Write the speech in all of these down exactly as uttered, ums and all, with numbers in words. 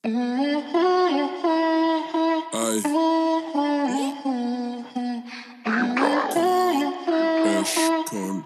Ay. Ashcon.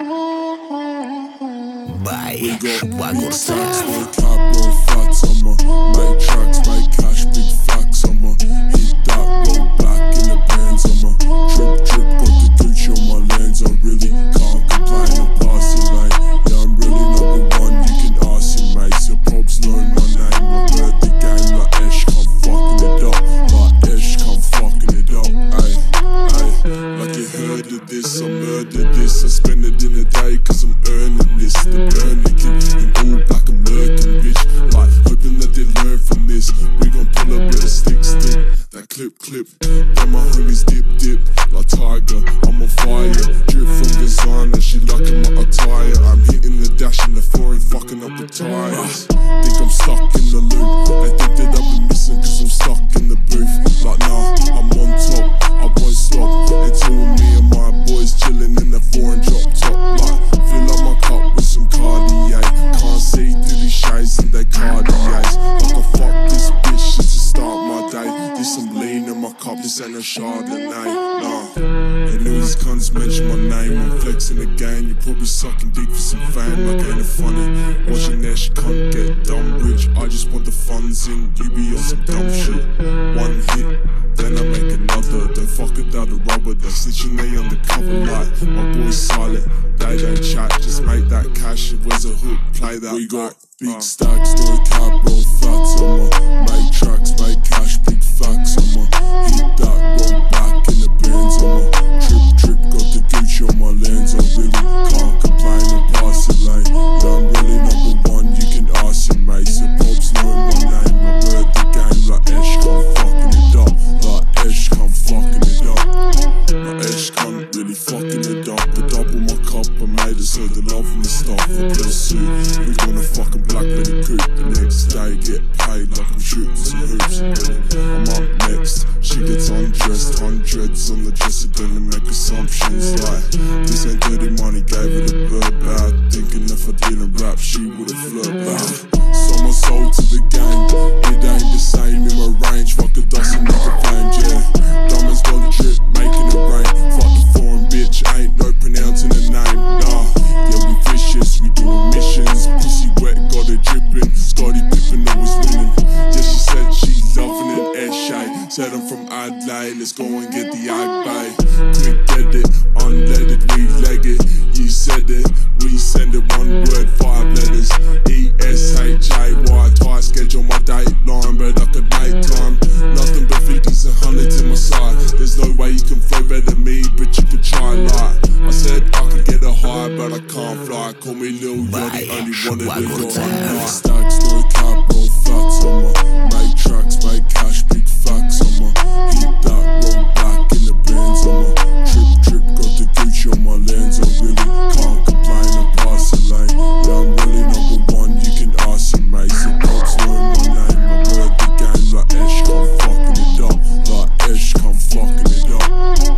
Bye. We got Waggle big sound. stacks, no cap, no fats on my. Make tracks, make cash, big facts on my. Hit that roll back in the bands on my. Trip, trip, got the Gucci on my lens. I really can't complain, I'm passing lane. Yeah, I'm really number one, you can ask him, mate. So probs know my name. I've heard the game like Ash, come fucking it up. Like Ash, come fucking it up. Ay, ay. Like you heard of this, I murdered this. I spend it in a day, cause I'm earning this. The burn licking, in all black, I'm lurking, bitch. Like, hoping that they learn from this. We gon' pull up with a stick, stick. That clip, clip. Then my homies dip, dip. Like Tiger, I'm on fire. Drip from designer, she liking my attire. I'm hitting the dash in the foreign, fucking up the tires. Think I'm stuck in the loop. They think that I've been missing, cause I'm stuck in the booth. Like, nah, I'm on top, I won't stop until me and my boys chilling in the foreign drop top. Like, fill up my cup with some Cartier. Can't see through these shades and they Cartiers. Like, I fuck this bitch just to start my day. This some lean in my cup, this ain't a Chardonnay. Nah, and all these cunts mention my name. I'm flexing again, you probably sucking dick for some fame. Like, ain't it funny? Watching Ash cunt get dumb rich. I just want the funds in, you be on some dumb shit. One hit, then I make another. Don't fuck without the rubber. They're stitching they undercover like my boy's silent. They don't chat, just make that cash. Where's a hook? Play that. We got big stacks, no cap, roll fats on my. Make tracks, make cash, big facts on my. Hit that, roll back in the bands on my. Trip, trip, got the Gucci on my lens. I really can't complain, I'm passing lane. Yeah, I'm really number one, you can ask him, mate. So pops know my name. I heard the game like Ash, come fucking it up. Like Ash, come fucking it up. Like Ash, come really fucking it up. I double my cup, I made it so the love and the stuff. I pursue. We gonna fucking black let it coop. The next day get paid like I'm shooting some hoops. I'm up next, she gets undressed. Hundreds on the dresser, don't make assumptions like this ain't dirty money, gave her the bird back. Thinking if I didn't rap, she would've flirt back. Sold my soul to the game, it ain't the same in my range. Fuck a dust and make a flame, yeah. Diamonds got the drip, making it rain. Fuck the foreign bitch, ain't no pronouncing the name, nah. Yeah, we vicious, we doing missions. Pussy wet, got it dripping. Scotty Pippen always winning. Yeah, she said she's loving it, Eshay. Said I'm from Adelaide, let's go and get the Ag Bay. Quick get it, unleaded, we leg it. You said it, we send it, one word, five letters. E S H A Y, tight schedule my dateline, but I could make time. Nothing but fifties and hundreds in my side. There's no way you can flow better than me, but you can try like. I said I could get a high, but I can't fly. Call me Lil Yachty, only wanted to go on my stacks, no cap, roll flats on my. Make tracks, make cash, big facts on my. Hit that, roll back in the bands on my. Trip, trip, got the Gucci on my lens. I really can't complain, I'm passing lane. Yeah, I'm really number one, you can ask him, mate. So pops know my name. I heard the game like Ash, come fucking it up. Like Ash, come fucking it up.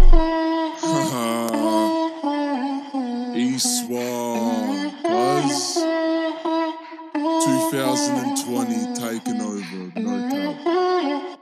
Haha. E-Swag, Buzz. twenty twenty taking over, no cap.